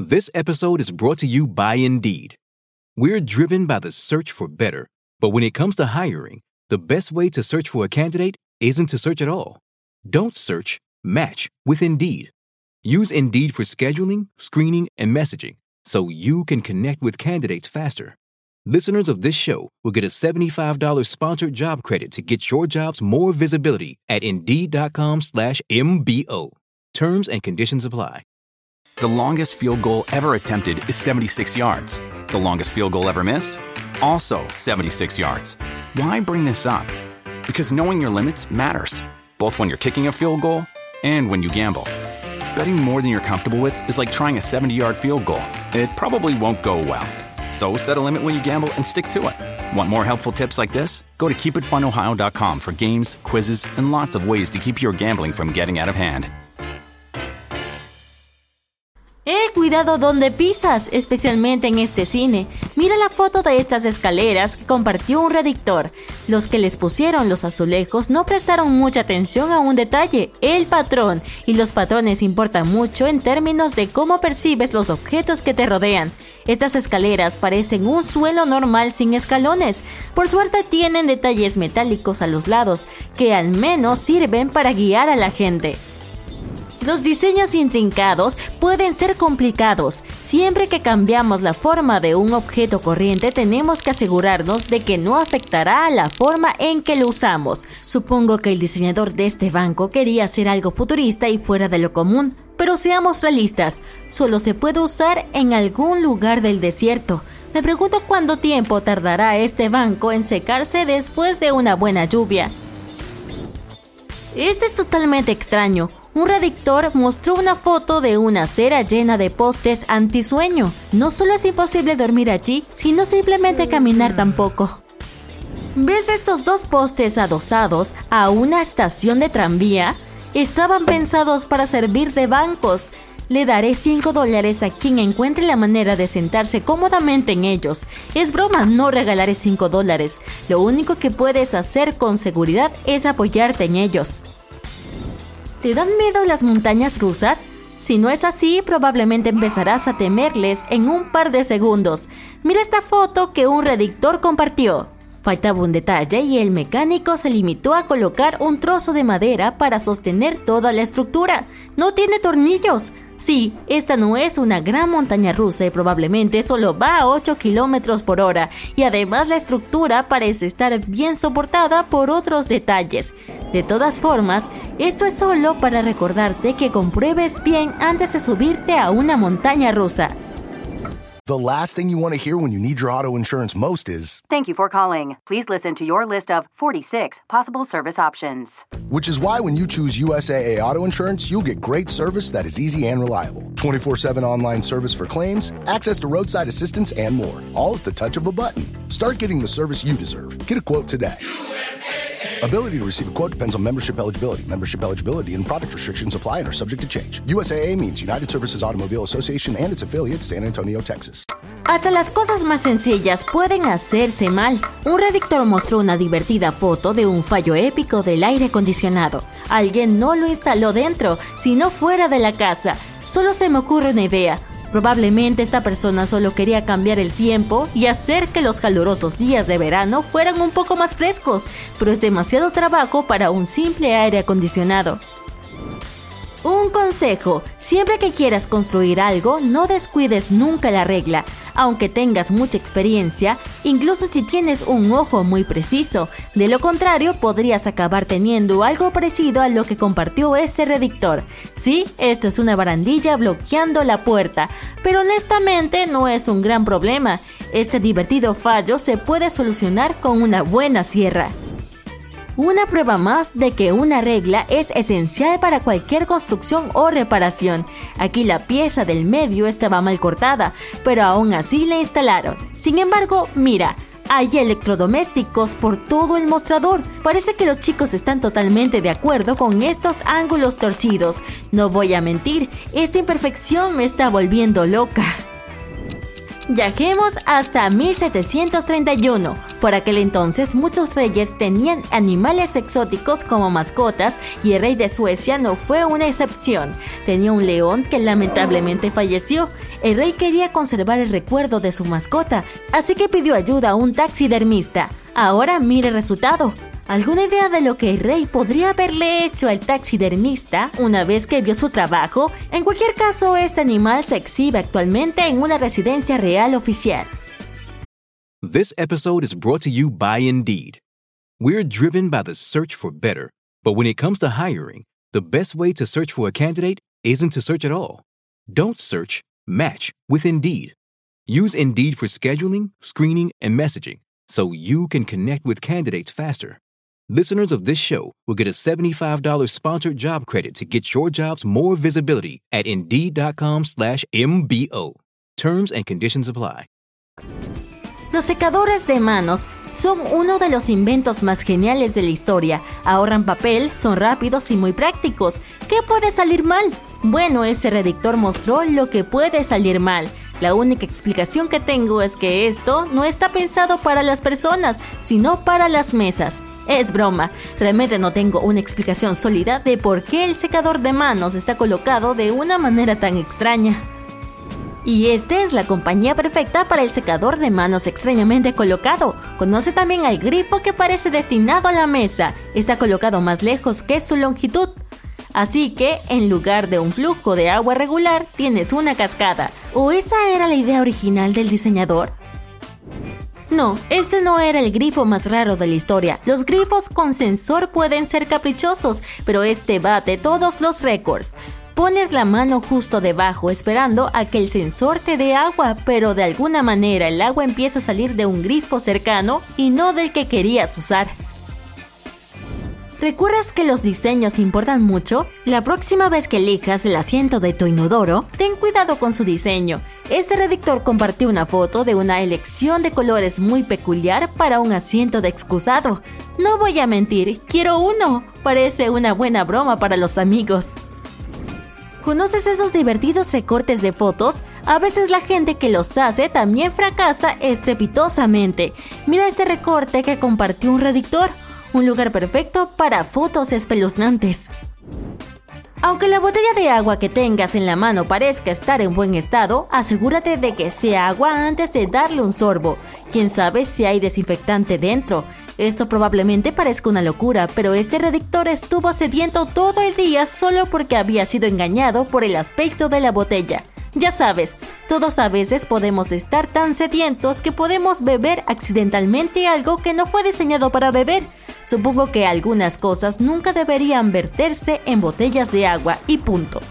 This episode is brought to you by Indeed. We're driven by the search for better, but when it comes to hiring, the best way to search for a candidate isn't to search at all. Don't search, match with Indeed. Use Indeed for scheduling, screening, and messaging so you can connect with candidates faster. Listeners of this show will get a $75 sponsored job credit to get your jobs more visibility at Indeed.com/MBO. Terms and conditions apply. The longest field goal ever attempted is 76 yards. The longest field goal ever missed? Also 76 yards. Why bring this up? Because knowing your limits matters, both when you're kicking a field goal and when you gamble. Betting more than you're comfortable with is like trying a 70-yard field goal. It probably won't go well. So set a limit when you gamble and stick to it. Want more helpful tips like this? Go to keepitfunohio.com for games, quizzes, and lots of ways to keep your gambling from getting out of hand. Cuidado donde pisas, especialmente en este cine. Mira la foto de estas escaleras que compartió un redactor. Los que les pusieron los azulejos no prestaron mucha atención a un detalle, el patrón. Y los patrones importan mucho en términos de cómo percibes los objetos que te rodean. Estas escaleras parecen un suelo normal sin escalones. Por suerte tienen detalles metálicos a los lados, que al menos sirven para guiar a la gente. Los diseños intrincados pueden ser complicados. Siempre que cambiamos la forma de un objeto corriente, tenemos que asegurarnos de que no afectará a la forma en que lo usamos. Supongo que el diseñador de este banco quería hacer algo futurista y fuera de lo común. Pero seamos realistas, solo se puede usar en algún lugar del desierto. Me pregunto cuánto tiempo tardará este banco en secarse después de una buena lluvia. Este es totalmente extraño. Un redactor mostró una foto de una acera llena de postes antisueño. No solo es imposible dormir allí, sino simplemente caminar tampoco. ¿Ves estos dos postes adosados a una estación de tranvía? Estaban pensados para servir de bancos. Le daré $5 a quien encuentre la manera de sentarse cómodamente en ellos. Es broma, no regalaré $5. Lo único que puedes hacer con seguridad es apoyarte en ellos. ¿Te dan miedo las montañas rusas? Si no es así, probablemente empezarás a temerles en un par de segundos. Mira esta foto que un redactor compartió. Faltaba un detalle y el mecánico se limitó a colocar un trozo de madera para sostener toda la estructura. ¡No tiene tornillos! Sí, esta no es una gran montaña rusa y probablemente solo va a 8 km/h y además la estructura parece estar bien soportada por otros detalles. De todas formas, esto es solo para recordarte que compruebes bien antes de subirte a una montaña rusa. The last thing you want to hear when you need your auto insurance most is, "Thank you for calling. Please listen to your list of 46 possible service options." which is why when you choose USAA Auto Insurance, you'll get great service that is easy and reliable. 24/7 online service for claims, access to roadside assistance, and more, all at the touch of a button. Start getting the service you deserve. Get a quote today. Ability to receive a quote depends on membership eligibility. Membership eligibility and product restrictions apply and are subject to change. USAA means United Services Automobile Association and its affiliates, San Antonio, Texas. Hasta las cosas más sencillas pueden hacerse mal. Un redactor mostró una divertida foto de un fallo épico del aire acondicionado. Alguien no lo instaló dentro, sino fuera de la casa. Solo se me ocurre una idea. Probablemente esta persona solo quería cambiar el tiempo y hacer que los calurosos días de verano fueran un poco más frescos, pero es demasiado trabajo para un simple aire acondicionado. Un consejo: siempre que quieras construir algo, no descuides nunca la regla, aunque tengas mucha experiencia, incluso si tienes un ojo muy preciso. De lo contrario, podrías acabar teniendo algo parecido a lo que compartió ese redactor. Sí, esto es una barandilla bloqueando la puerta, pero honestamente no es un gran problema. Este divertido fallo se puede solucionar con una buena sierra. Una prueba más de que una regla es esencial para cualquier construcción o reparación. Aquí la pieza del medio estaba mal cortada, pero aún así la instalaron. Sin embargo, mira, hay electrodomésticos por todo el mostrador. Parece que los chicos están totalmente de acuerdo con estos ángulos torcidos. No voy a mentir, esta imperfección me está volviendo loca. Viajemos hasta 1731. Por aquel entonces muchos reyes tenían animales exóticos como mascotas y el rey de Suecia no fue una excepción. Tenía un león que lamentablemente falleció. El rey quería conservar el recuerdo de su mascota, así que pidió ayuda a un taxidermista. Ahora mire el resultado. ¿Alguna idea de lo que el rey podría haberle hecho al taxidermista una vez que vio su trabajo? En cualquier caso, este animal se exhibe actualmente en una residencia real oficial. This episode is brought to you by Indeed. We're driven by the search for better, but when it comes to hiring, the best way to search for a candidate isn't to search at all. Don't search, match with Indeed. Use Indeed for scheduling, screening, and messaging so you can connect with candidates faster. Listeners of this show will get a $75 sponsored job credit to get your jobs more visibility at Indeed.com/MBO. Terms and conditions apply. Los secadores de manos son uno de los inventos más geniales de la historia. Ahorran papel, son rápidos y muy prácticos. ¿Qué puede salir mal? Bueno, ese redactor mostró lo que puede salir mal. La única explicación que tengo es que esto no está pensado para las personas, sino para las mesas. Es broma, realmente no tengo una explicación sólida de por qué el secador de manos está colocado de una manera tan extraña. Y esta es la compañía perfecta para el secador de manos extrañamente colocado. Conoce también al grifo que parece destinado a la mesa. Está colocado más lejos que su longitud. Así que, en lugar de un flujo de agua regular, tienes una cascada. ¿O esa era la idea original del diseñador? No, este no era el grifo más raro de la historia. Los grifos con sensor pueden ser caprichosos, pero este bate todos los récords. Pones la mano justo debajo esperando a que el sensor te dé agua, pero de alguna manera el agua empieza a salir de un grifo cercano y no del que querías usar. ¿Recuerdas que los diseños importan mucho? La próxima vez que elijas el asiento de tu inodoro, ten cuidado con su diseño. Este redactor compartió una foto de una elección de colores muy peculiar para un asiento de excusado. No voy a mentir, quiero uno. Parece una buena broma para los amigos. ¿Conoces esos divertidos recortes de fotos? A veces la gente que los hace también fracasa estrepitosamente. Mira este recorte que compartió un redactor. Un lugar perfecto para fotos espeluznantes. Aunque la botella de agua que tengas en la mano parezca estar en buen estado, asegúrate de que sea agua antes de darle un sorbo. Quién sabe si hay desinfectante dentro. Esto probablemente parezca una locura, pero este redactor estuvo sediento todo el día solo porque había sido engañado por el aspecto de la botella. Ya sabes, todos a veces podemos estar tan sedientos que podemos beber accidentalmente algo que no fue diseñado para beber. Supongo que algunas cosas nunca deberían verterse en botellas de agua y punto.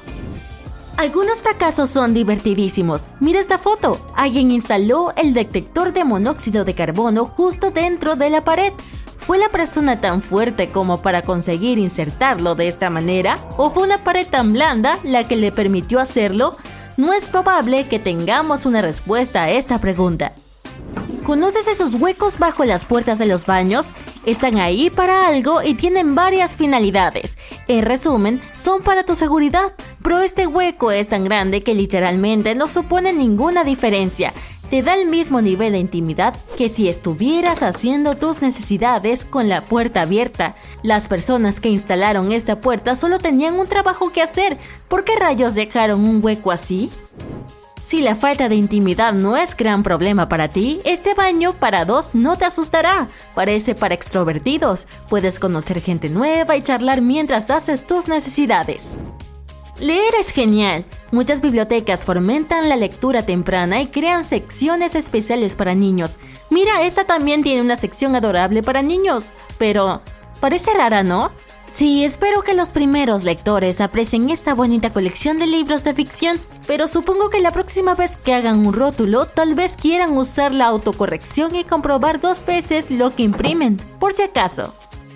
Algunos fracasos son divertidísimos. Mira esta foto. Alguien instaló el detector de monóxido de carbono justo dentro de la pared. ¿Fue la persona tan fuerte como para conseguir insertarlo de esta manera? ¿O fue una pared tan blanda la que le permitió hacerlo? No es probable que tengamos una respuesta a esta pregunta. ¿Conoces esos huecos bajo las puertas de los baños? Están ahí para algo y tienen varias finalidades. En resumen, son para tu seguridad, pero este hueco es tan grande que literalmente no supone ninguna diferencia. Te da el mismo nivel de intimidad que si estuvieras haciendo tus necesidades con la puerta abierta. Las personas que instalaron esta puerta solo tenían un trabajo que hacer. ¿Por qué rayos dejaron un hueco así? Si la falta de intimidad no es gran problema para ti, este baño para dos no te asustará. Parece para extrovertidos. Puedes conocer gente nueva y charlar mientras haces tus necesidades. Leer es genial. Muchas bibliotecas fomentan la lectura temprana y crean secciones especiales para niños. Mira, esta también tiene una sección adorable para niños. Pero, parece rara, ¿no? Sí, espero que los primeros lectores aprecien esta bonita colección de libros de ficción. Pero supongo que la próxima vez que hagan un rótulo, tal vez quieran usar la autocorrección y comprobar 2 veces lo que imprimen, por si acaso.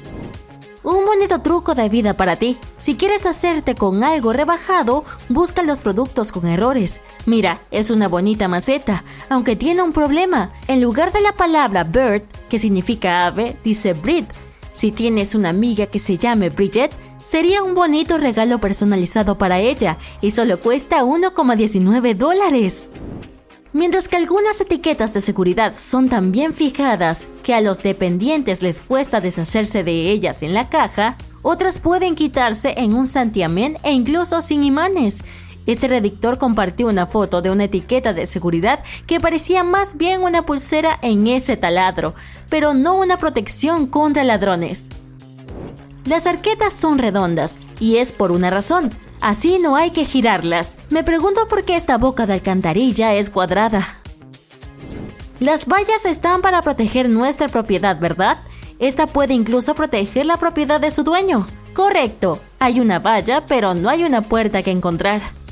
Un bonito truco de vida para ti. Si quieres hacerte con algo rebajado, busca los productos con errores. Mira, es una bonita maceta, aunque tiene un problema. En lugar de la palabra bird, que significa ave, dice Brit. Si tienes una amiga que se llame Bridget, sería un bonito regalo personalizado para ella y solo cuesta $1,19. Mientras que algunas etiquetas de seguridad son tan bien fijadas que a los dependientes les cuesta deshacerse de ellas en la caja, otras pueden quitarse en un santiamén e incluso sin imanes. Este redactor compartió una foto de una etiqueta de seguridad que parecía más bien una pulsera en ese taladro, pero no una protección contra ladrones. Las arquetas son redondas, y es por una razón. Así no hay que girarlas. Me pregunto por qué esta boca de alcantarilla es cuadrada. Las vallas están para proteger nuestra propiedad, ¿verdad? Esta puede incluso proteger la propiedad de su dueño. Correcto, hay una valla, pero no hay una puerta que encontrar.